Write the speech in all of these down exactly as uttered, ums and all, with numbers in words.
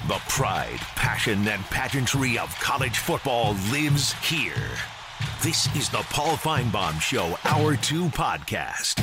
The pride, passion, and pageantry of college football lives here. This is the Paul Finebaum Show, Hour two podcast.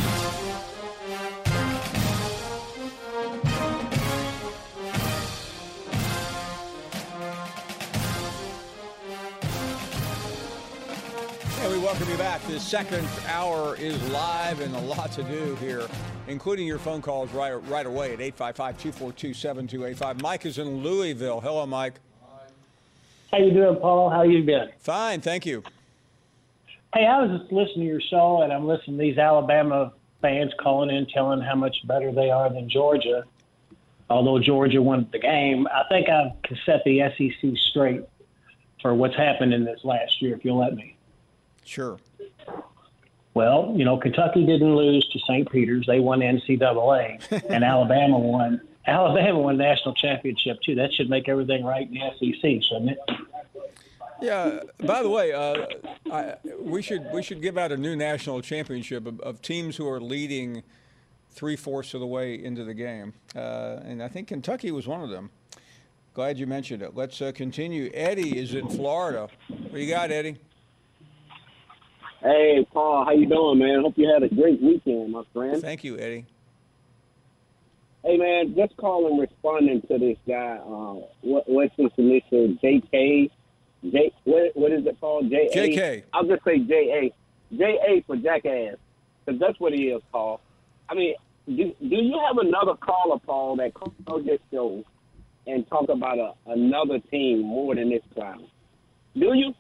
And we welcome you back. This second hour is live and a lot to do here, including your phone calls right, right away at eight five five, two four two, seven two eight five. Mike is in Louisville. Hello, Mike. How you doing, Paul? How you been? Fine, thank you. Hey, I was just listening to your show, and I'm listening to these Alabama fans calling in, telling how much better they are than Georgia. Although Georgia won the game, I think I can set the S E C straight for what's happened in this last year, if you'll let me. Sure. Well, you know, Kentucky didn't lose to Saint Peter's. They won N C double A, and Alabama won. Alabama won national championship, too. That should make everything right in the S E C, shouldn't it? Yeah. By the way, uh, I, we should we should give out a new national championship of, of teams who are leading three-fourths of the way into the game. Uh, and I think Kentucky was one of them. Glad you mentioned it. Let's uh, continue. Eddie is in Florida. What you got, Eddie? Hey, Paul, how you doing, man? Hope you had a great weekend, my friend. Thank you, Eddie. Hey, man, just calling, responding to this guy. Uh, what, what's his initial? J K? J, what, what is it called? J A? J K. I'll just say J A. J A for jackass, because that's what he is, Paul. I mean, do, do you have another caller, Paul, that calls this show and talk about a, another team more than this clown? Do you?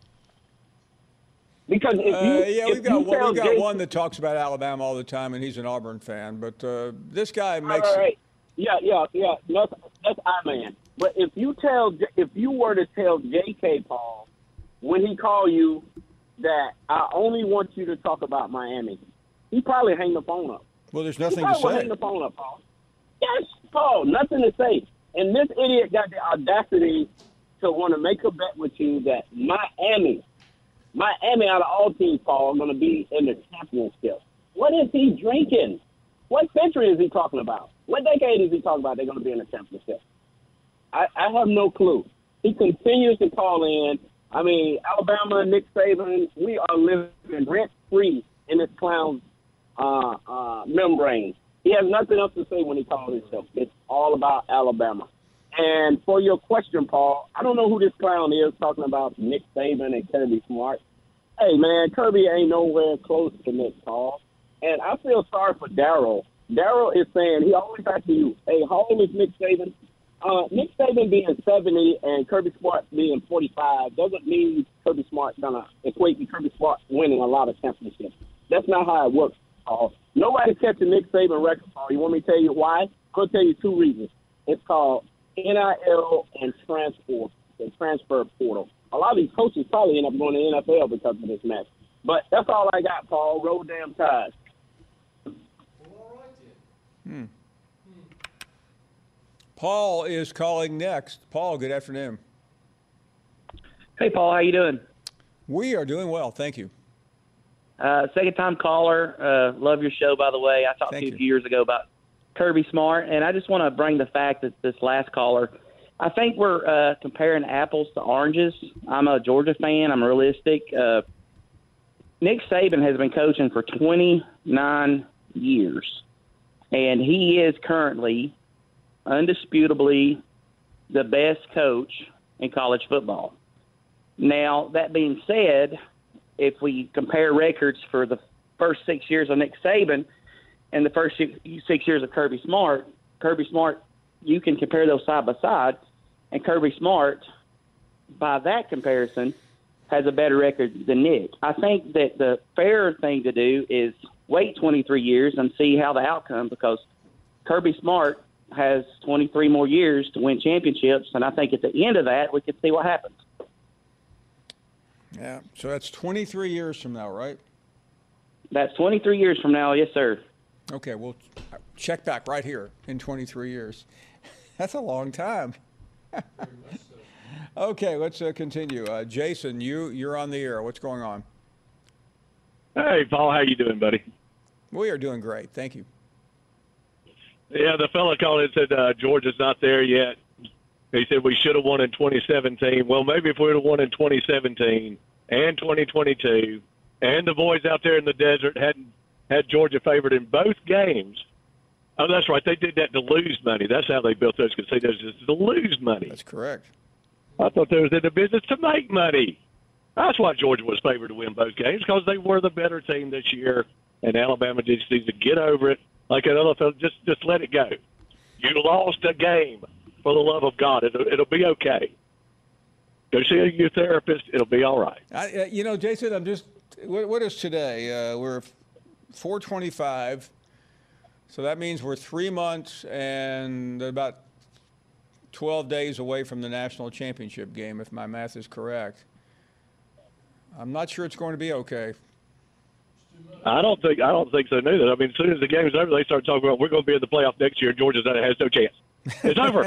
Because if you, uh, yeah, if we've got, you one, tell we've got Jason, one that talks about Alabama all the time, and he's an Auburn fan. But uh, this guy makes. All right. Yeah, yeah, yeah. That's that's I man. But if you tell, if you were to tell J K, Paul, when he call you that I only want you to talk about Miami, he probably hang the phone up. Well, there's He nothing to probably would say. hang the phone up, Paul. Yes, Paul, nothing to say. And this idiot got the audacity to want to make a bet with you that Miami. Miami, out of all teams, Paul, are going to be in the championship. What is he drinking? What century is he talking about? What decade is he talking about they're going to be in the championship? I, I have no clue. He continues to call in. I mean, Alabama, Nick Saban, we are living rent-free in this clown's uh, uh, membrane. He has nothing else to say when he calls himself. It's all about Alabama. And for your question, Paul, I don't know who this clown is talking about Nick Saban and Kirby Smart. Hey, man, Kirby ain't nowhere close to Nick, Paul. And I feel sorry for Darryl. Darryl is saying, he always asks you, hey, how old is Nick Saban? Uh, Nick Saban being seventy and Kirby Smart being forty-five doesn't mean Kirby Smart's going to equate to Kirby Smart winning a lot of championships. That's not how it works, Paul. Nobody's catching Nick Saban record, Paul. You want me to tell you why? I'm going to tell you two reasons. It's called N I L and transport, the transfer portal. A lot of these coaches probably end up going to the N F L because of this mess. But that's all I got, Paul. Roll damn tide. Hmm. Paul is calling next. Paul, good afternoon. Hey, Paul, how you doing? We are doing well, thank you. Uh, second-time caller. Uh, love your show, by the way. I talked Thank to you you. a few years ago about Kirby Smart, and I just want to bring the fact that this last caller, I think we're uh, comparing apples to oranges. I'm a Georgia fan. I'm realistic. Uh, Nick Saban has been coaching for twenty-nine years, and he is currently undisputably the best coach in college football. Now, that being said, if we compare records for the first six years of Nick Saban and the first six, six years of Kirby Smart, Kirby Smart, you can compare those side by side, and Kirby Smart, by that comparison, has a better record than Nick. I think that the fair thing to do is wait twenty-three years and see how the outcome, because Kirby Smart has twenty-three more years to win championships, and I think at the end of that, we can see what happens. Yeah, so that's twenty-three years from now, right? That's twenty-three years from now, yes, sir. Okay, we'll check back right here in twenty-three years. That's a long time. Okay, let's uh, continue. Uh, Jason, you, you're on the air. What's going on? Hey, Paul, how you doing, buddy? We are doing great. Thank you. Yeah, the fella called and said uh, Georgia's not there yet. He said we should have won in twenty seventeen. Well, maybe if we would have won in twenty seventeen and twenty twenty-two, and the boys out there in the desert hadn't had Georgia favored in both games. Oh, that's right. They did that to lose money. That's how they built those casinos, is to lose money. That's correct. I thought they was in the business to make money. That's why Georgia was favored to win both games, because they were the better team this year, and Alabama just needs to get over it. Like an N F L, just just let it go. You lost a game. For the love of God, it'll, it'll be okay. Go see your therapist. It'll be all right. I, uh, you know, Jason, I'm just, what, what is today? Uh, we're four twenty-five, so that means we're three months and about twelve days away from the national championship game, if my math is correct. I'm not sure it's going to be okay. I don't think I don't think so neither. I mean, as soon as the game's over, they start talking about we're going to be in the playoff next year. Georgia has no chance. It's over.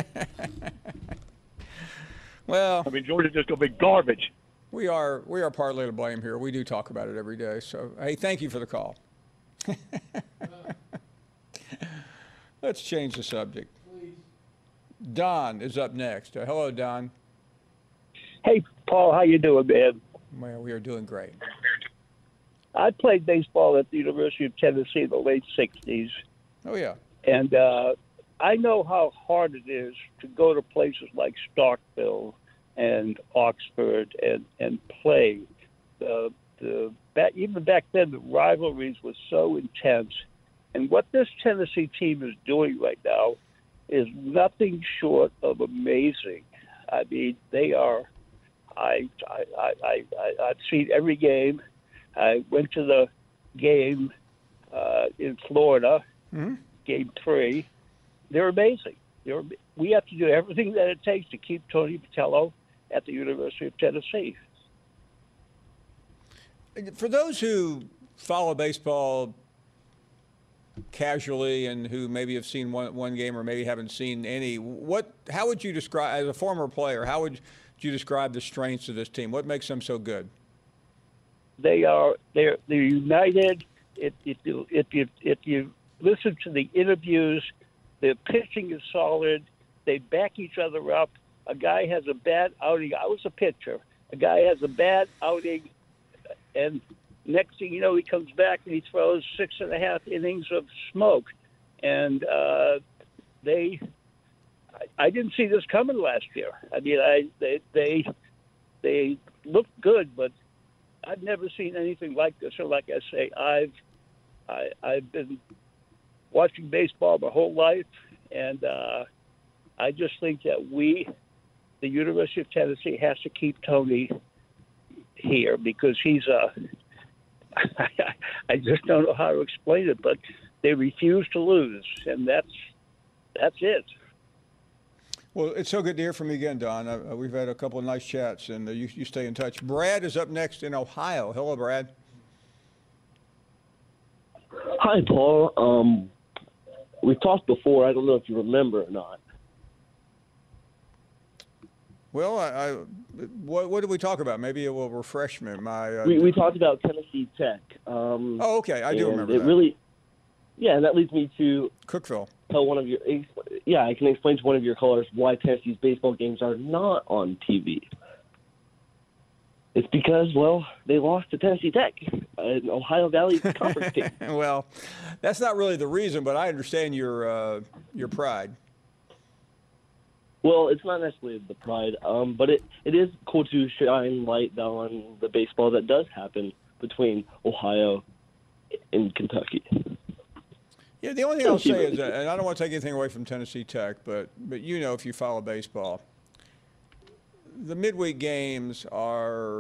Well, I mean, Georgia's just going to be garbage. We are we are partly to blame here. We do talk about it every day. So, hey, thank you for the call. Let's change the subject. Don is up next. Uh, hello, Don. Hey, Paul, how you doing, man? Well, we are doing great. I played baseball at the University of Tennessee in the late sixties. Oh, yeah. And uh, I know how hard it is to go to places like Starkville and Oxford and, and play. The, the, back, even back then, the rivalries were so intense. And what this Tennessee team is doing right now is nothing short of amazing. I mean, they are I, – I, I, I, I, I've seen every game. I went to the game uh, in Florida, mm-hmm. game three. They're amazing. They're, we have to do everything that it takes to keep Tony Vitello at the University of Tennessee. For those who follow baseball casually and who maybe have seen one, one game or maybe haven't seen any, what? How would you describe, as a former player, how would you describe the strengths of this team? What makes them so good? They are they're they're united. If, if you if you if you listen to the interviews, the pitching is solid. They back each other up. A guy has a bad outing. I was a pitcher. A guy has a bad outing, and next thing you know, he comes back and he throws six and a half innings of smoke. And uh, they, I, I didn't see this coming last year. I mean, I they they they looked good, but I've never seen anything like this. So, like I say, I've I, I've been watching baseball my whole life, and uh, I just think that we, the University of Tennessee, has to keep Tony here because he's a. I just don't know how to explain it, but they refuse to lose, and that's that's it. Well, it's so good to hear from you again, Don. Uh, we've had a couple of nice chats, and uh, you, you stay in touch. Brad is up next in Ohio. Hello, Brad. Hi, Paul. Um, we talked before. I don't know if you remember or not. Well, I, I, what, what did we talk about? Maybe it will refresh me. My uh, we, we talked about Tennessee Tech. Um, oh, okay. I do remember it that. Really, yeah, and that leads me to Cookeville. Tell one of your, yeah, I can explain to one of your callers why Tennessee's baseball games are not on T V. It's because, well, they lost to Tennessee Tech, an Ohio Valley Conference team. Well, that's not really the reason, but I understand your uh, your pride. Well, it's not necessarily the pride, um, but it, it is cool to shine light on the baseball that does happen between Ohio and Kentucky. Yeah, the only thing I'll say is that, and I don't want to take anything away from Tennessee Tech, but but you know, if you follow baseball, the midweek games are.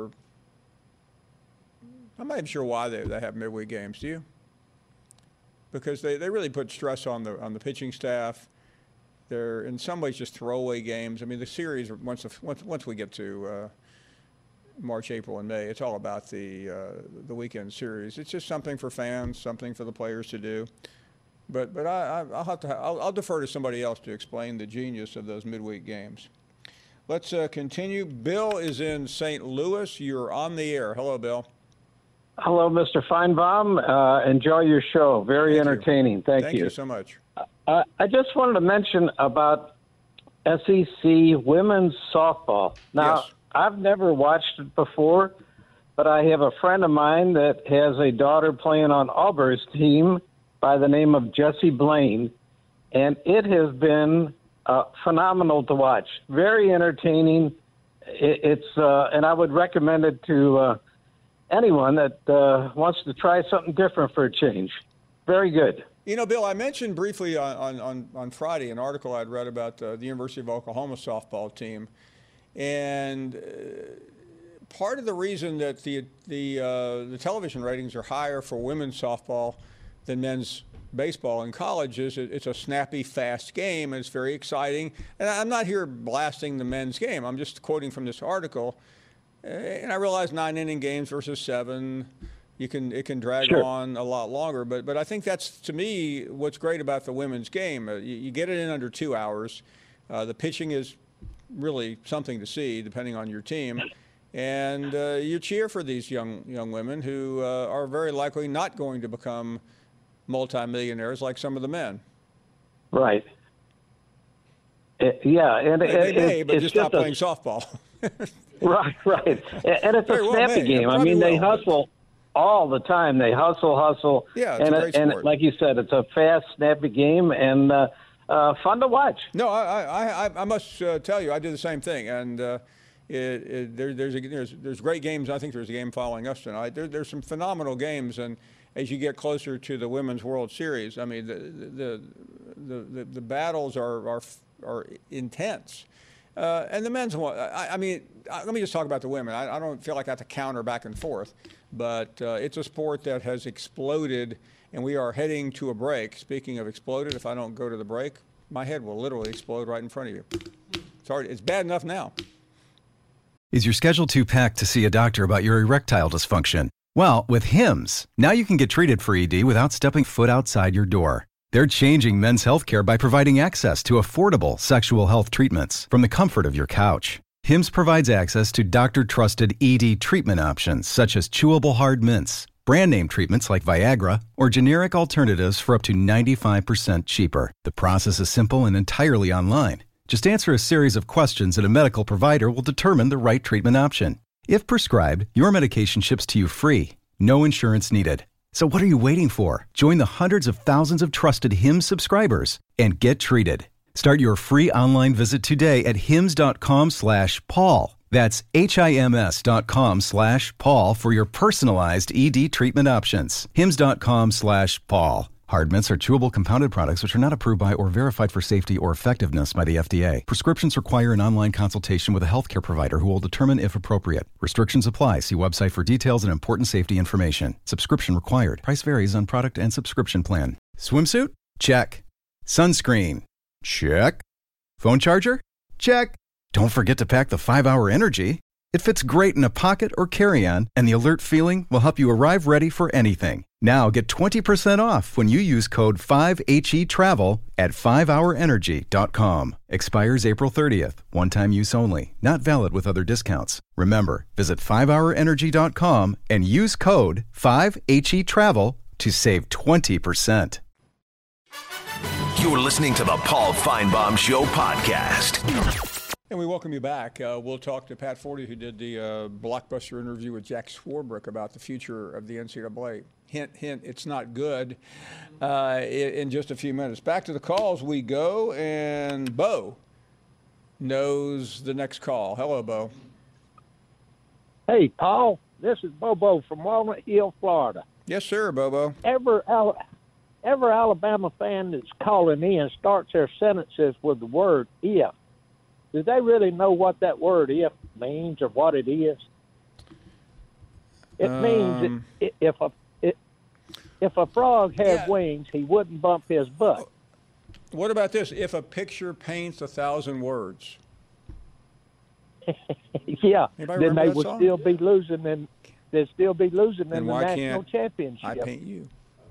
I'm not even sure why they, they have midweek games. Do you? Because they, they really put stress on the on the pitching staff. They're in some ways just throwaway games. I mean, the series once once once we get to uh, March, April, and May, it's all about the uh, the weekend series. It's just something for fans, something for the players to do. But but I, I'll have to I'll, I'll defer to somebody else to explain the genius of those midweek games. Let's uh, continue. Bill is in Saint Louis. You're on the air. Hello, Bill. Hello, Mister Feinbaum. Uh, enjoy your show. Very Thank entertaining. You. Thank, Thank you. you so much. Uh, I just wanted to mention about S E C women's softball. Now, Yes. I've never watched it before, but I have a friend of mine that has a daughter playing on Auburn's team by the name of Jessie Blaine, and it has been uh, phenomenal to watch. Very entertaining. It, it's uh, and I would recommend it to uh, anyone that uh, wants to try something different for a change. Very good. You know, Bill, I mentioned briefly on, on, on Friday an article I'd read about uh, the University of Oklahoma softball team. And uh, part of the reason that the, the, uh, the television ratings are higher for women's softball than men's baseball in college is it, it's a snappy, fast game, and it's very exciting. And I'm not here blasting the men's game. I'm just quoting from this article. And I realize nine-inning games versus seven. You can it can drag Sure. on a lot longer, but but I think that's, to me, what's great about the women's game. Uh, you, you get it in under two hours. Uh, the pitching is really something to see, depending on your team, and uh, you cheer for these young young women who uh, are very likely not going to become multimillionaires like some of the men. Right. Uh, yeah, and They, they it, may, it, but it's just stop a- playing softball. Right, right. And it's Very a well snappy may. game. It I mean, probably they will, but- hustle all the time. They hustle, hustle. Yeah, it's and a great and sport. like you said, it's a fast, snappy game and uh, uh, fun to watch. No, I, I, I, I must uh, tell you, I did the same thing, and uh, it, it, there, there's, a, there's there's great games. I think there's a game following us tonight. There, there's some phenomenal games, and as you get closer to the Women's World Series, I mean, the the the, the, the battles are are are intense. Uh, and the men's one, I, I mean, I, let me just talk about the women. I, I don't feel like I have to counter back and forth, but uh, it's a sport that has exploded, and we are heading to a break. Speaking of exploded, if I don't go to the break, my head will literally explode right in front of you. It's hard. It's bad enough now. Is your schedule too packed to see a doctor about your erectile dysfunction? Well, with Hims, now you can get treated for E D without stepping foot outside your door. They're changing men's healthcare by providing access to affordable sexual health treatments from the comfort of your couch. Hims provides access to doctor-trusted E D treatment options such as chewable hard mints, brand name treatments like Viagra, or generic alternatives for up to ninety-five percent cheaper. The process is simple and entirely online. Just answer a series of questions and a medical provider will determine the right treatment option. If prescribed, your medication ships to you free, no insurance needed. So what are you waiting for? Join the hundreds of thousands of trusted Hims subscribers and get treated. Start your free online visit today at hims.com slash Paul. That's H-I-M-S dot com slash Paul for your personalized E D treatment options. Hims.com slash Paul. Hard mints are chewable compounded products which are not approved by or verified for safety or effectiveness by the F D A. Prescriptions require an online consultation with a healthcare provider who will determine if appropriate. Restrictions apply. See website for details and important safety information. Subscription required. Price varies on product and subscription plan. Swimsuit? Check. Sunscreen? Check. Phone charger? Check. Don't forget to pack the five hour Energy. It fits great in a pocket or carry-on, and the alert feeling will help you arrive ready for anything. Now get twenty percent off when you use code five H E travel at five hour energy dot com. Expires April thirtieth. One-time use only. Not valid with other discounts. Remember, visit five hour energy dot com and use code five H E travel to save twenty percent. You're listening to the Paul Feinbaum Show podcast. And we welcome you back. Uh, we'll talk to Pat Forty, who did the uh, blockbuster interview with Jack Swarbrick about the future of the N C double A. Hint, hint, it's not good, uh, in, in just a few minutes. Back to the calls we go, and Bo knows the next call. Hello, Bo. Hey, Paul, this is Bobo from Walnut Hill, Florida. Yes, sir, Bobo. Every, Al- every Alabama fan that's calling in starts their sentences with the word if. Do they really know what that word if means or what it is? It Um, means it, if a it, if a frog had Yeah. wings, he wouldn't bump his butt. What about this? If a picture paints a thousand words. Yeah, Anybody then remember they that would song? still be losing in they'd still be losing Then in the why national can't championship. I paint you?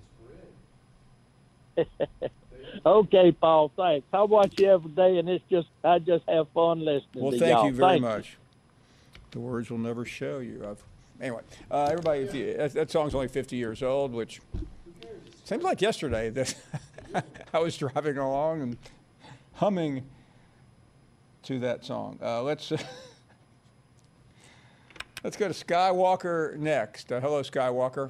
Okay, Paul, thanks. I watch you every day, and it's just I just have fun listening Well, to thank y'all. you very Thank much. The words will never show you. I've, anyway, uh, everybody, if you, that, that song's only fifty years old, which seems like yesterday that I was driving along and humming to that song. Uh, let's uh, let's go to Skywalker next. Uh, hello, Skywalker.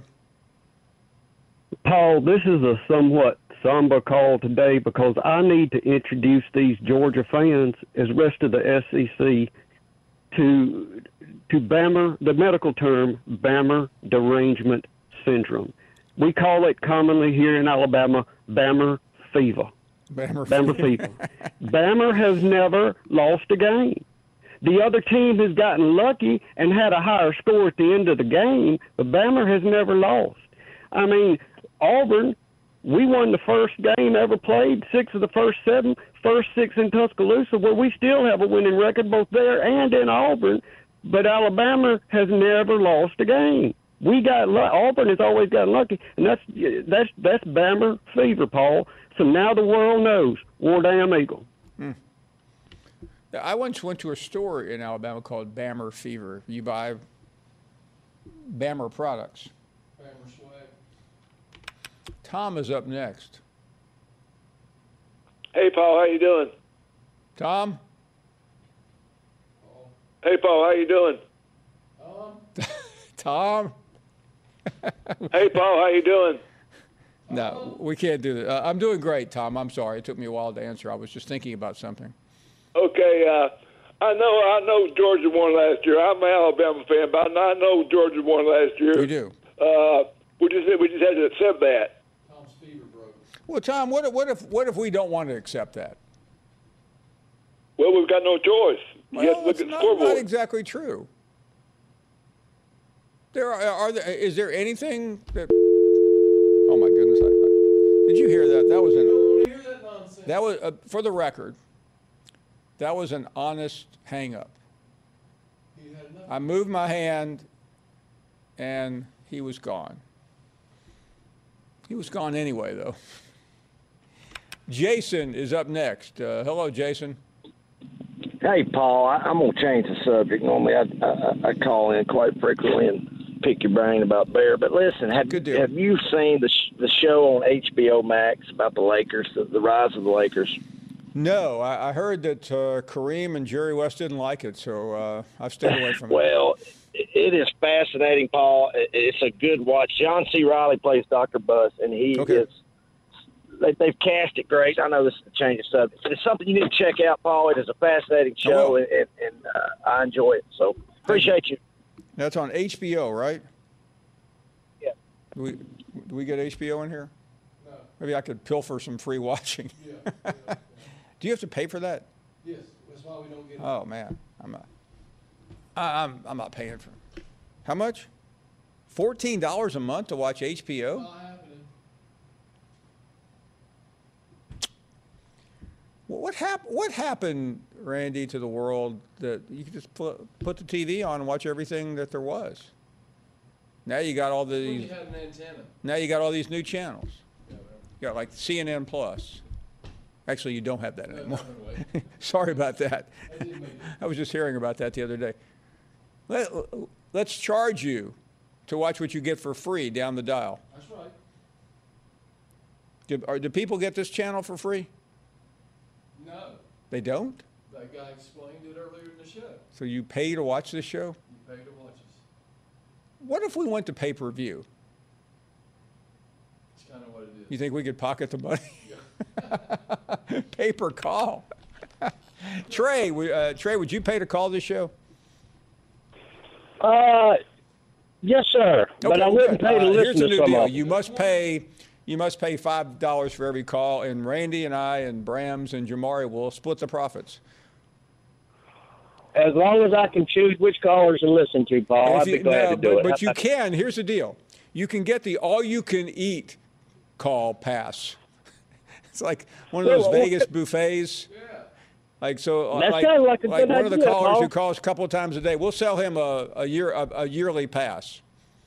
Paul, this is a somewhat somber call today because I need to introduce these Georgia fans, as rest of the S E C, to to Bammer, the medical term, Bammer derangement syndrome. We call it commonly here in Alabama, Bammer fever. Bammer, Bammer fever. Bammer has never lost a game. The other team has gotten lucky and had a higher score at the end of the game, but Bammer has never lost. I mean, Auburn, we won the first game ever played, six of the first seven, first six in Tuscaloosa, where we still have a winning record both there and in Auburn, but Alabama has never lost a game. We got Auburn has always gotten lucky, and that's that's that's Bammer fever, Paul. So now the world knows. War Damn Eagle. Hmm. I once went to a store in Alabama called Bammer Fever. You buy Bammer products. Bammer swag. Tom is up next. Hey, Paul, how you doing? Tom? Hey, Paul, how you doing? Um. Tom? Hey, Paul, how you doing? No, we can't do that. Uh, I'm doing great, Tom. I'm sorry. It took me a while to answer. I was just thinking about something. Okay, uh, I know I know Georgia won last year. I'm an Alabama fan, but I know Georgia won last year. You do. Uh, we just we just had to accept that. Tom's fever broke. Well, Tom, what if, what if what if we don't want to accept that? Well, we've got no choice. You Well, have to look it's at the not, scoreboard. not exactly true. There are, are there, is there anything that? Oh my goodness! I, I, did you hear that? That was an. I don't want to hear that nonsense. That was, uh, for the record, that was an honest hang-up. He had enough. I moved my hand, and he was gone. He was gone anyway, though. Jason is up next. Uh, hello, Jason. Hey, Paul, I, I'm going to change the subject. Normally, I, I, I call in quite frequently and pick your brain about Bear. But listen, have, have you seen the sh- the show on H B O Max about the Lakers, the, the rise of the Lakers? No, I, I heard that uh, Kareem and Jerry West didn't like it, so uh, I've stayed away from it. Well, it is fascinating, Paul. It's a good watch. John C. Reilly plays Doctor Buss, and he Okay. is they, they've cast it great. I know this is a change of subject, but it's something you need to check out, Paul. It is a fascinating show, and, and, and uh, I enjoy it. So appreciate you. That's on H B O, right? Yeah. Do we, do we get H B O in here? No. Maybe I could pilfer some free watching. Yeah. yeah, yeah. Do you have to pay for that? Yes, that's why we don't get it. Oh, man. I'm not, I, I'm, I'm not paying for it. How much? fourteen dollars a month to watch H B O? Not happening. Well, what, hap- what happened, Randy, to the world that you could just put, put the T V on and watch everything that there was? Now you got all When these. you had an antenna. Now you got all these new channels. Yeah, whatever. You got like C N N Plus. Actually, you don't have that No, anymore. no, no, Sorry about that. I didn't make it. I was just hearing about that the other day. Let, let's charge you to watch what you get for free down the dial. That's right. Do, are, do people get this channel for free? No. They don't? That guy explained it earlier in the show. So you pay to watch this show? You pay to watch us. What if we went to pay-per-view? It's kind of what it is. You think we could pocket the money? Yeah. Pay per call. Trey, we, uh, Trey, would you pay to call this show? Uh, yes, sir. but Okay, I wouldn't good. pay to Uh, listen here's a to new some deal. of it. You must pay. You must pay five dollars for every call, and Randy and I and Brams and Jamari will split the profits. As long as I can choose which callers to listen to, Paul, And I'd if be you- glad no, to do but, it. But you can. Here's the deal. You can get the all-you-can-eat call pass. It's like one of those Well, Vegas buffets. Yeah. Like so, That like, sounds like a good one of the idea, callers Paul. who calls a couple of times a day. We'll sell him a, a year a, a yearly pass.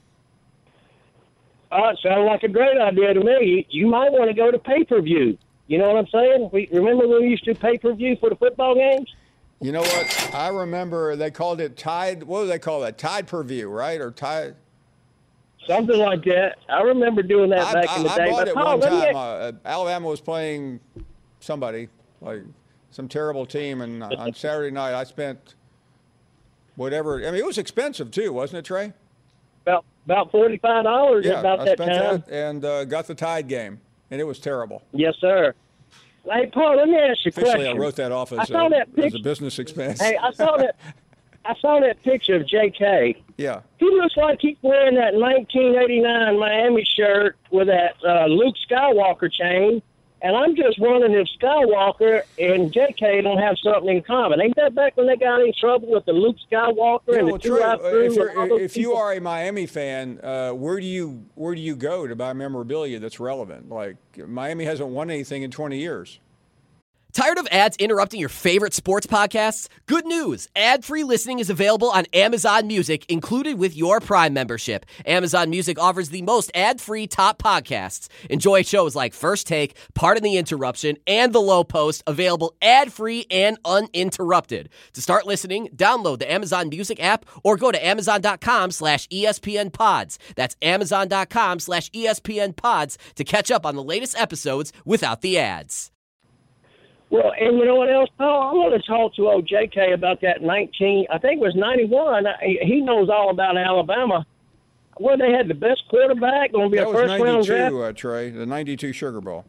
Uh, it sounds like a great idea to me. You, you might want to go to pay-per-view. You know what I'm saying? We remember when we used to pay-per-view for the football games? You know what? I remember they called it Tide. What do they call that? Tide per view, right? Or Tide? Something like that. I remember doing that I, back I, in the I day. bought but it Paul, one let me time. ask- Uh, Alabama was playing somebody, like some terrible team. And on Saturday night, I spent whatever. I mean, it was expensive too, wasn't it, Trey? About about forty-five dollars yeah, about I that spent time. That and uh, got the Tide game, and it was terrible. Yes, sir. Hey, Paul, let me ask you a Officially, question. I wrote that off I as, saw a, that as pic- a business expense. Hey, I saw that. I saw that picture of J K. Yeah. He looks like he's wearing that nineteen eighty-nine Miami shirt with that uh, Luke Skywalker chain. And I'm just wondering if Skywalker and J K don't have something in common. Ain't that back when they got in trouble with the Luke Skywalker Yeah, and well, the two Trey, right uh, through? if, you're, and all those if you people? are a Miami fan, uh, where do you where do you go to buy memorabilia that's relevant? Like Miami hasn't won anything in twenty years. Tired of ads interrupting your favorite sports podcasts? Good news! Ad-free listening is available on Amazon Music, included with your Prime membership. Amazon Music offers the most ad-free top podcasts. Enjoy shows like First Take, Pardon the Interruption, and The Low Post, available ad-free and uninterrupted. To start listening, download the Amazon Music app or go to amazon.com slash ESPN pods. That's amazon.com slash ESPN pods to catch up on the latest episodes without the ads. Well, and you know what else, Paul? I want to talk to old J K about that nineteen, I think it was ninety-one. He knows all about Alabama. Well, they had the best quarterback, going to be That a was first-round draft. ninety-two, uh, Trey, the ninety-two Sugar Bowl.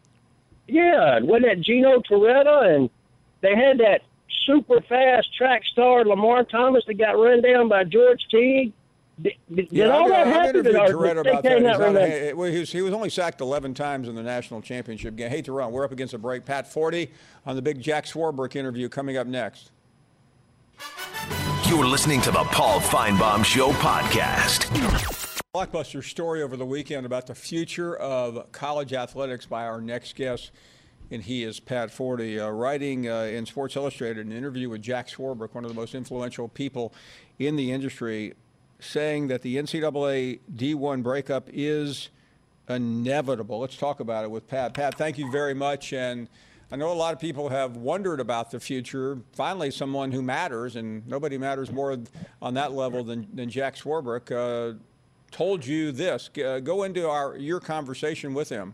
Yeah, wasn't that Gino Toretta? And they had that super fast track star, Lamar Thomas, that got run down by George Teague. Did, did Yeah, all I've, that I've happen? interviewed Or Toretta J K about that. not He's not- remember? hey, well, he, was, he was only sacked eleven times in the national championship game. Hate to run. We're up against a break. Pat Forty on the big Jack Swarbrick interview coming up next. You're listening to the Paul Feinbaum Show podcast. Blockbuster story over the weekend about the future of college athletics by our next guest, and he is Pat Forty, uh, writing uh, in Sports Illustrated an interview with Jack Swarbrick, one of the most influential people in the industry, saying that the N C double A D one breakup is inevitable. Let's talk about it with Pat. Pat, thank you very much. And I know a lot of people have wondered about the future. Finally, someone who matters, and nobody matters more on that level than, than Jack Swarbrick, uh, told you this. Uh, go into our your conversation with him.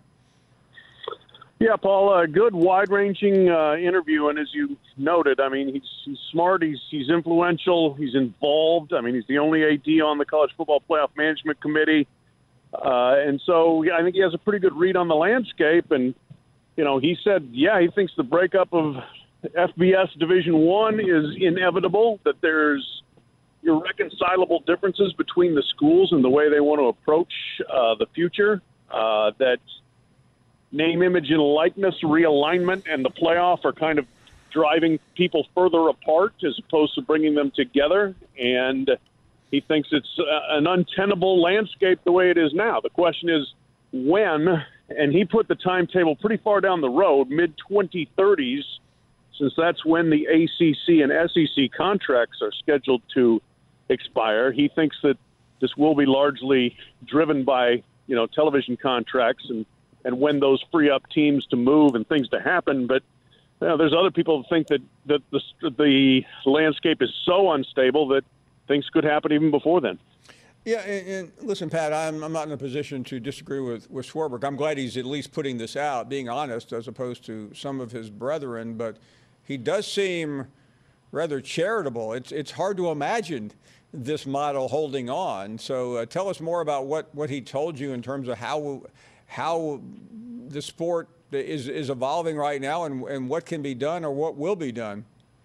Yeah, Paul, a good wide-ranging uh, interview, and as you noted, I mean, he's, he's smart, he's he's influential, he's involved. I mean, he's the only A D on the College Football Playoff Management Committee, uh, and so yeah, I think he has a pretty good read on the landscape. And you know, he said, yeah, he thinks the breakup of F B S Division One is inevitable. That there's irreconcilable differences between the schools and the way they want to approach uh, the future. Uh, that name, image, and likeness realignment and the playoff are kind of driving people further apart as opposed to bringing them together. And he thinks it's uh, an untenable landscape the way it is now. The question is when, and he put the timetable pretty far down the road, mid twenty thirties, since that's when the A C C and S E C contracts are scheduled to expire. He thinks that this will be largely driven by, you know, television contracts and and when those free up teams to move and things to happen. But you know, there's other people who think that, that the, the landscape is so unstable that things could happen even before then. Yeah, and, and listen, Pat, I'm, I'm not in a position to disagree with, with Swarbrick. I'm glad he's at least putting this out, being honest, as opposed to some of his brethren. But he does seem rather charitable. It's, it's hard to imagine this model holding on. So uh, tell us more about what, what he told you in terms of how how the sport is, is evolving right now and, and what can be done or what will be done.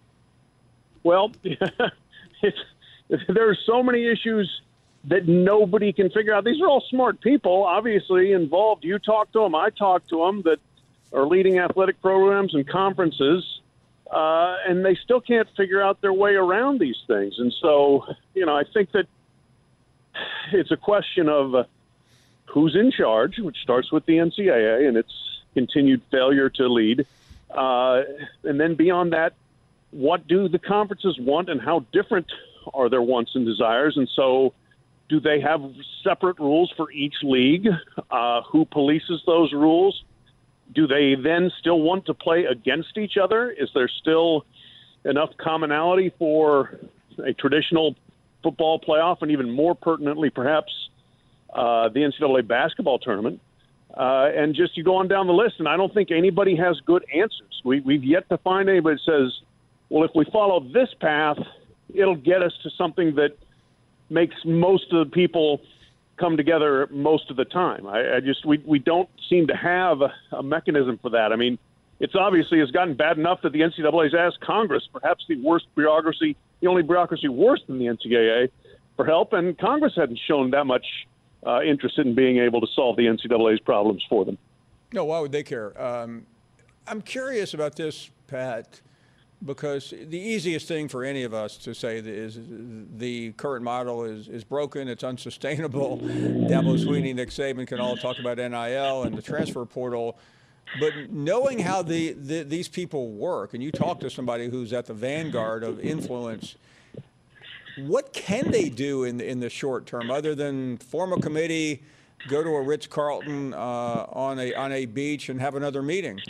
Well, it's, there are so many issues that nobody can figure out. These are all smart people, obviously involved. You talk to them, I talk to them, that are leading athletic programs and conferences, uh, and they still can't figure out their way around these things. And so, you know, I think that it's a question of uh, who's in charge, which starts with the N C double A and its continued failure to lead. Uh, and then beyond that, what do the conferences want and how different are their wants and desires? And so do they have separate rules for each league? Uh, who polices those rules? Do they then still want to play against each other? Is there still enough commonality for a traditional football playoff and even more pertinently perhaps uh, the N C double A basketball tournament? Uh, and just you go on down the list, and I don't think anybody has good answers. We, we've yet to find anybody that says, well, if we follow this path, it'll get us to something that makes most of the people come together most of the time. I, I just we, we don't seem to have a, a mechanism for that. I mean, it's obviously has gotten bad enough that the N C double A has asked Congress, perhaps the worst bureaucracy, the only bureaucracy worse than the N C double A, for help, and Congress hadn't shown that much uh, interest in being able to solve the N C double A's problems for them. No, why would they care? Um, I'm curious about this, Pat, because the easiest thing for any of us to say is the current model is, is broken, it's unsustainable. Dabo Swinney, Nick Saban can all talk about N I L and the transfer portal. But knowing how the, the, these people work, and you talk to somebody who's at the vanguard of influence, what can they do in the, in the short term other than form a committee, go to a Ritz-Carlton uh, on a on a beach, and have another meeting?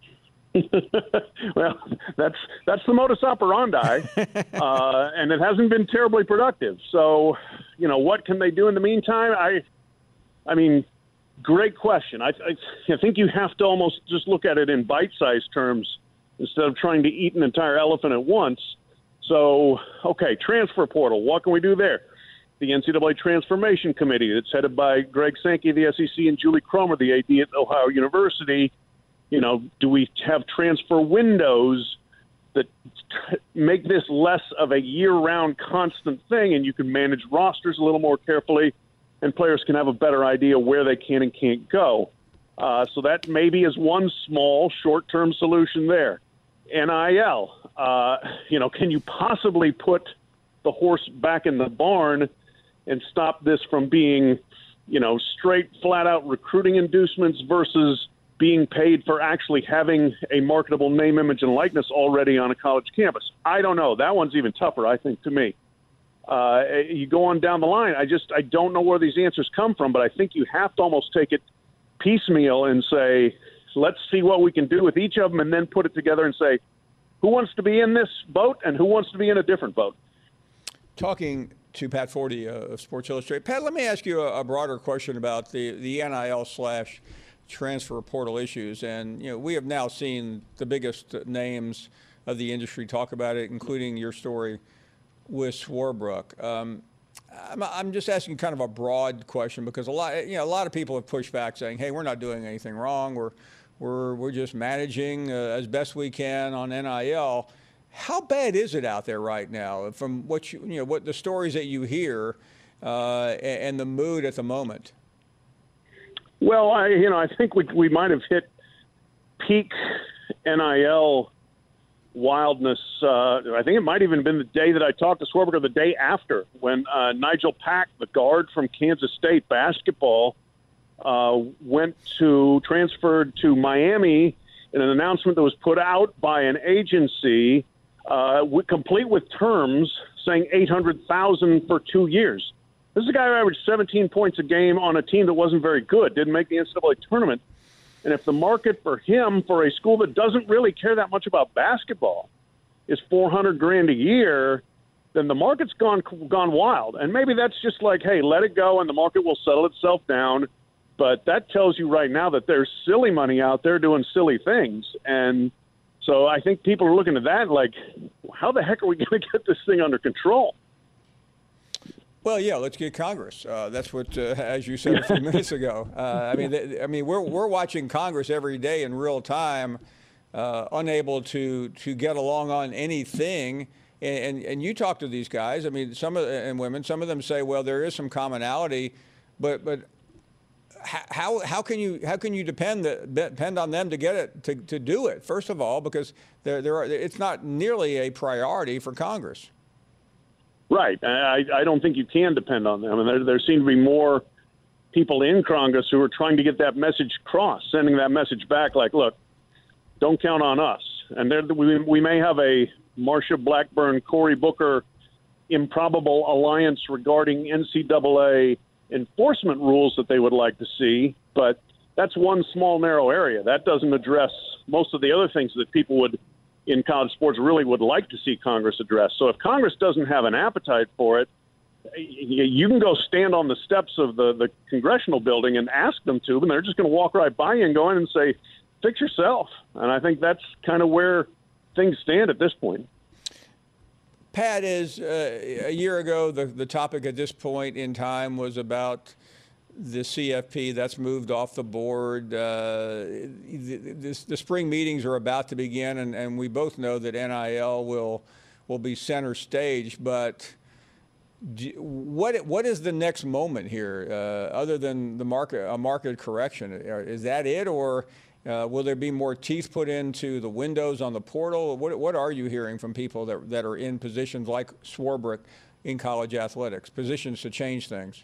Well, that's that's the modus operandi, uh, and it hasn't been terribly productive. So, you know, what can they do in the meantime? I, I mean. Great question. I, I, I think you have to almost just look at it in bite-sized terms instead of trying to eat an entire elephant at once. So, okay, transfer portal. What can we do there? The N C double A Transformation Committee that's headed by Greg Sankey of the S E C and Julie Cromer, the A D at Ohio University. You know, do we have transfer windows that t- make this less of a year-round constant thing, and you can manage rosters a little more carefully, and players can have a better idea where they can and can't go. Uh, so that maybe is one small short-term solution there. N I L, uh, you know, can you possibly put the horse back in the barn and stop this from being, you know, straight, flat-out recruiting inducements versus being paid for actually having a marketable name, image, and likeness already on a college campus? I don't know. That one's even tougher, I think, to me. Uh, you go on down the line. I just I don't know where these answers come from, but I think you have to almost take it piecemeal and say, let's see what we can do with each of them, and then put it together and say, who wants to be in this boat and who wants to be in a different boat? Talking to Pat Forty uh, of Sports Illustrated. Pat, let me ask you a, a broader question about the, the N I L slash transfer portal issues. And, you know, we have now seen the biggest names of the industry talk about it, including your story with Swarbrick. Um, I'm, I'm just asking kind of a broad question because a lot, you know, a lot of people have pushed back saying, "Hey, we're not doing anything wrong. We're, we're, we're just managing uh, as best we can on N I L." How bad is it out there right now, from what you, you know, what the stories that you hear, uh, and, and the mood at the moment? Well, I, you know, I think we we might have hit peak N I L wildness. Uh, I think it might even been the day that I talked to Swarbrick, or the day after, when uh, Nigel Pack, the guard from Kansas State basketball, uh, went to transferred to Miami in an announcement that was put out by an agency, uh, with, complete with terms saying eight hundred thousand dollars for two years. This is a guy who averaged seventeen points a game on a team that wasn't very good, didn't make the N C double A tournament. And if the market for him, for a school that doesn't really care that much about basketball, is four hundred grand a year, then the market's gone gone wild. And maybe that's just like, hey, let it go and the market will settle itself down. But that tells you right now that there's silly money out there doing silly things. And so I think people are looking at that like, how the heck are we going to get this thing under control? Well, yeah, let's get Congress. Uh, that's what, uh, as you said a few minutes ago. Uh, I mean, th- I mean, we're we're watching Congress every day in real time, uh, unable to to get along on anything. And, and and you talk to these guys. I mean, some of and women. Some of them say, well, there is some commonality, but but how how can you how can you depend the, depend on them to get it to, to do it? First of all, because there there are, it's not nearly a priority for Congress. Right. I, I don't think you can depend on them. And there, there seem to be more people in Congress who are trying to get that message across, sending that message back like, look, don't count on us. And there, we, we may have a Marsha Blackburn, Cory Booker improbable alliance regarding N C double A enforcement rules that they would like to see, but that's one small, narrow area. That doesn't address most of the other things that people would in college sports really would like to see Congress address. So if Congress doesn't have an appetite for it, you can go stand on the steps of the, the congressional building and ask them to, and they're just going to walk right by you and go in and say, fix yourself. And I think that's kind of where things stand at this point. Pat, is uh, a year ago, the, the topic at this point in time was about the C F P. That's moved off the board. Uh, the, the, the spring meetings are about to begin, and, and we both know that N I L will will be center stage. But do, what what is the next moment here, uh, other than the market a market correction? Is that it, or uh, will there be more teeth put into the windows on the portal? What what are you hearing from people that that are in positions like Swarbrick in college athletics, positions to change things?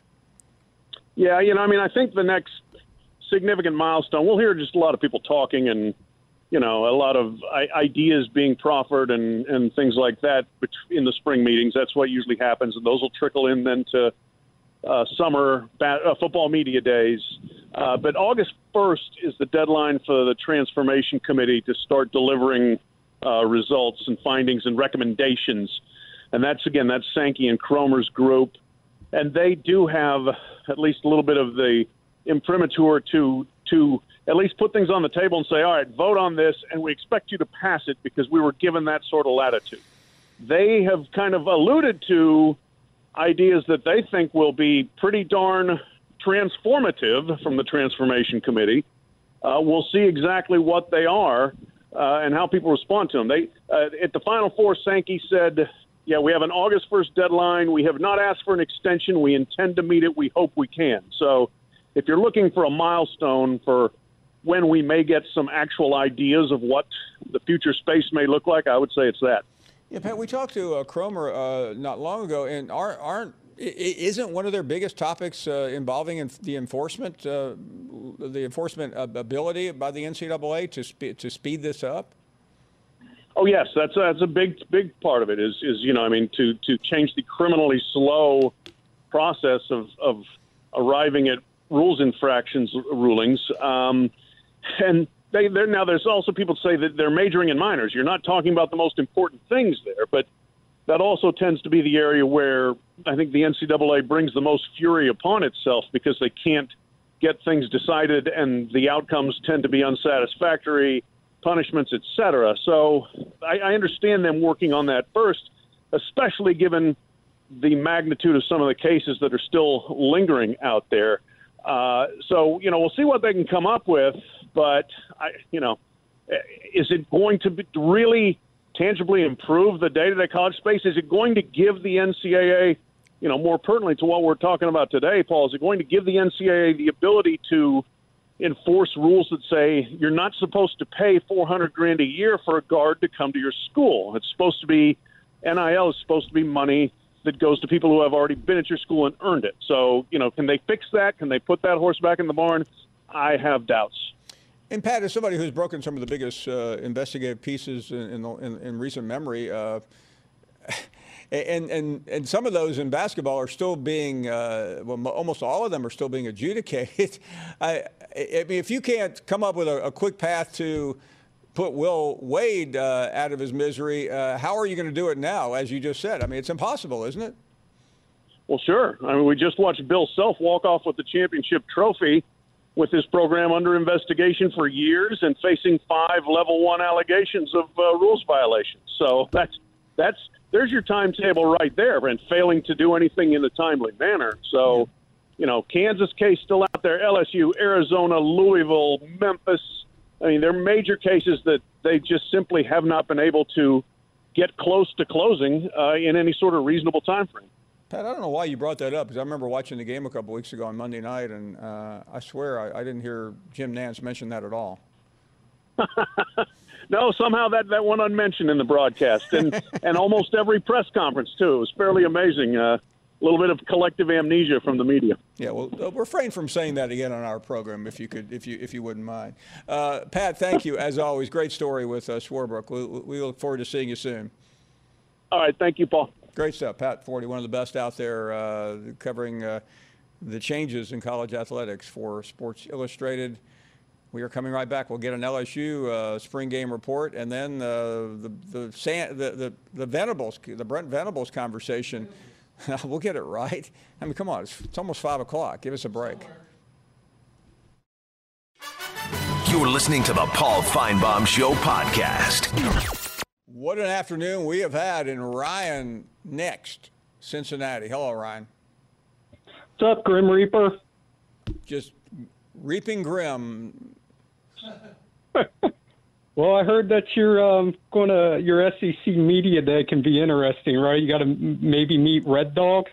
Yeah, you know, I mean, I think the next significant milestone, we'll hear just a lot of people talking and, you know, a lot of ideas being proffered and, and things like that in the spring meetings. That's what usually happens, and those will trickle in then to uh, summer bat, uh, football media days. Uh, but August first is the deadline for the Transformation Committee to start delivering uh, results and findings and recommendations. And that's, again, that's Sankey and Cromer's group. And they do have at least a little bit of the imprimatur to to at least put things on the table and say, all right, vote on this, and we expect you to pass it because we were given that sort of latitude. They have kind of alluded to ideas that they think will be pretty darn transformative from the Transformation Committee. Uh, we'll see exactly what they are uh, and how people respond to them. They uh, at the Final Four, Sankey said, yeah, we have an August first deadline. We have not asked for an extension. We intend to meet it. We hope we can. So if you're looking for a milestone for when we may get some actual ideas of what the future space may look like, I would say it's that. Yeah, Pat, we talked to uh, Cromer uh, not long ago, and aren't, aren't isn't one of their biggest topics uh, involving in the enforcement, uh, the enforcement ability by the N C double A to spe- to speed this up? Oh yes, that's a, that's a big big part of it. Is is you know I mean to to change the criminally slow process of of arriving at rules infractions rulings, um, and they they're now there's also people say that they're majoring in minors. You're not talking about the most important things there, but that also tends to be the area where I think the N C double A brings the most fury upon itself because they can't get things decided and the outcomes tend to be unsatisfactory. Punishments, et cetera. So I, I understand them working on that first, especially given the magnitude of some of the cases that are still lingering out there. Uh, so, you know, we'll see what they can come up with. But, I, you know, is it going to be really tangibly improve the day-to-day college space? Is it going to give the N C double A, you know, more pertinently to what we're talking about today, Paul, is it going to give the N C double A the ability to enforce rules that say you're not supposed to pay four hundred grand a year for a guard to come to your school? It's supposed to be, N I L is supposed to be money that goes to people who have already been at your school and earned it. So, you know, can they fix that? Can they put that horse back in the barn? I have doubts. And Pat, as somebody who's broken some of the biggest uh, investigative pieces in, in, in, in recent memory, uh, And, and and some of those in basketball are still being, uh, well, almost all of them are still being adjudicated. I, I mean, if you can't come up with a, a quick path to put Will Wade uh, out of his misery, uh, how are you going to do it now, as you just said? I mean, it's impossible, isn't it? Well, sure. I mean, we just watched Bill Self walk off with the championship trophy with his program under investigation for years and facing five level one allegations of uh, rules violations. So that's that's there's your timetable right there, and failing to do anything in a timely manner. So, you know, Kansas case still out there, L S U, Arizona, Louisville, Memphis. I mean, they're major cases that they just simply have not been able to get close to closing uh, in any sort of reasonable time frame. Pat, I don't know why you brought that up, because I remember watching the game a couple weeks ago on Monday night, and uh, I swear I, I didn't hear Jim Nantz mention that at all. No, somehow that, that went unmentioned in the broadcast, and, and almost every press conference, too. It was fairly amazing. Uh, a little bit of collective amnesia from the media. Yeah, well, uh, refrain from saying that again on our program, if you could, if you if you wouldn't mind. Uh, Pat, thank you, as always. Great story with uh, Swarbrick. We, we look forward to seeing you soon. All right, thank you, Paul. Great stuff. Pat Forde, one of the best out there uh, covering uh, the changes in college athletics for Sports Illustrated. We are coming right back. We'll get an L S U uh, spring game report, and then uh, the the, San, the the the Venables, the Brent Venables conversation We'll get it right. I mean, come on. It's, it's almost five o'clock. Give us a break. You're listening to the Paul Feinbaum Show podcast. What an afternoon we have had in Ryan next, Cincinnati. Hello, Ryan. What's up, Grim Reaper? Just reaping grim. Well, I heard that you're um, going to your S E C media day can be interesting, right? You got to m- maybe meet Red Dog.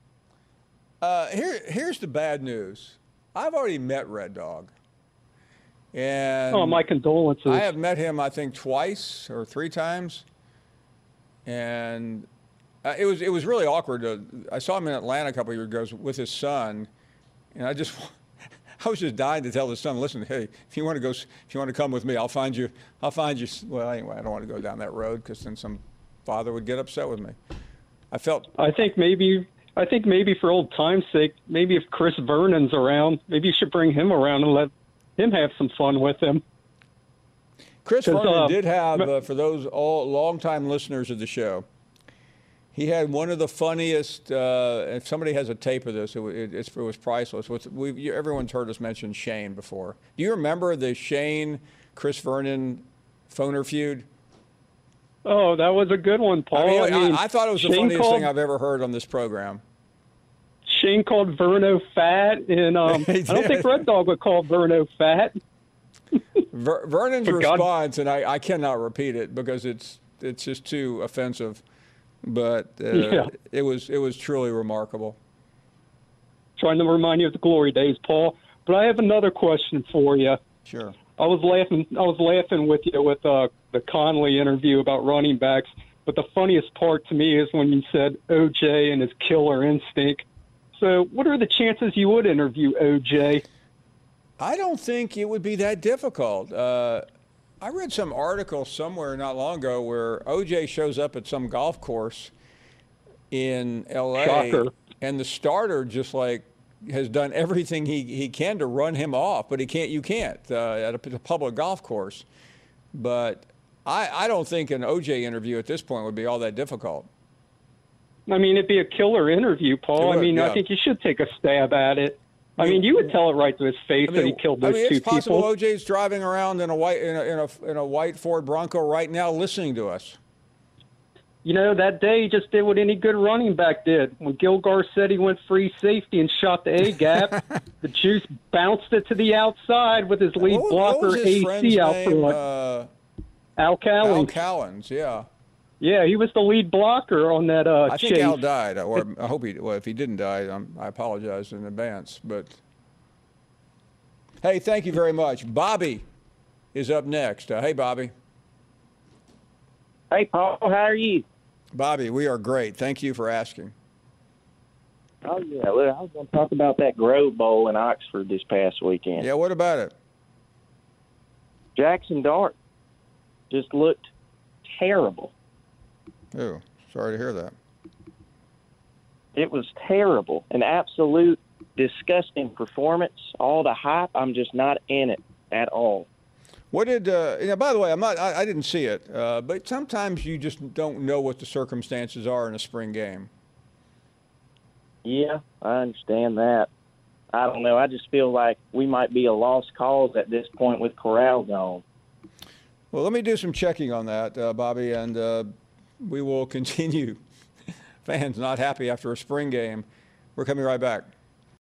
Uh, here, here's the bad news. I've already met Red Dog, and oh, my condolences. I have met him, I think, twice or three times, and uh, it was it was really awkward. To, I saw him in Atlanta a couple of years ago with his son, and I just. I was just dying to tell his son, listen, hey, if you want to go, if you want to come with me, I'll find you, I'll find you. Well, anyway, I don't want to go down that road because then some father would get upset with me. I felt. I think maybe, I think maybe for old time's sake, maybe if Chris Vernon's around, maybe you should bring him around and let him have some fun with him. Chris Vernon uh, did have, uh, for those all longtime listeners of the show, he had one of the funniest, uh, if somebody has a tape of this, it, it, it was priceless. We, everyone's heard us mention Shane before. Do you remember the Shane-Chris Vernon phoner feud? Oh, that was a good one, Paul. I, mean, I, mean, I, I thought it was the Shane funniest called, thing I've ever heard on this program. Shane called Verno fat, and um, I don't think Red Dog would call Verno fat. Ver, Vernon's For God- response, and I, I cannot repeat it because it's it's just too offensive. But uh, yeah. it was it was truly remarkable. Trying to remind you of the glory days, Paul. But I have another question for you. Sure. I was laughing. I was laughing with you with uh, the Conley interview about running backs. But the funniest part to me is when you said O J and his killer instinct. So, what are the chances you would interview O J? I don't think it would be that difficult. Uh, I read some article somewhere not long ago where O J shows up at some golf course in L A Shocker. and the starter just like has done everything he, he can to run him off, but he can't. You can't uh, at a, a public golf course. But I, I don't think an O J interview at this point would be all that difficult. I mean, it'd be a killer interview, Paul. Would, I mean, yeah. I think you should take a stab at it. I mean, you would tell it right to his face I mean, that he killed those I mean, two it's possible people. O J's driving around in a white in a, in a in a white Ford Bronco right now, listening to us. You know, that day he just did what any good running back did. When Gilgar said he went free safety and shot the A gap, the Juice bounced it to the outside with his lead what, blocker what was his A C out name? front. Uh, Al Cowens. Al Cowens, yeah. Yeah, he was the lead blocker on that uh, I think chase. Al died, or I hope he. Well, if he didn't die, I'm, I apologize in advance. But hey, thank you very much. Bobby is up next. Uh, hey, Bobby. Hey, Paul. How are you? Bobby, we are great. Thank you for asking. Oh yeah, well, I was going to talk about that Grove Bowl in Oxford this past weekend. Yeah, what about it? Jackson Dart just looked terrible. Oh, sorry to hear that. It was terrible, an absolute disgusting performance. All the hype, I'm just not in it at all. What did? Uh, you know, by the way, I'm not. I, I didn't see it, uh, but sometimes you just don't know what the circumstances are in a spring game. Yeah, I understand that. I don't know. I just feel like we might be a lost cause at this point with Corral gone. Well, let me do some checking on that, uh, Bobby, and uh, we will continue. Fans not happy after a spring game. We're coming right back.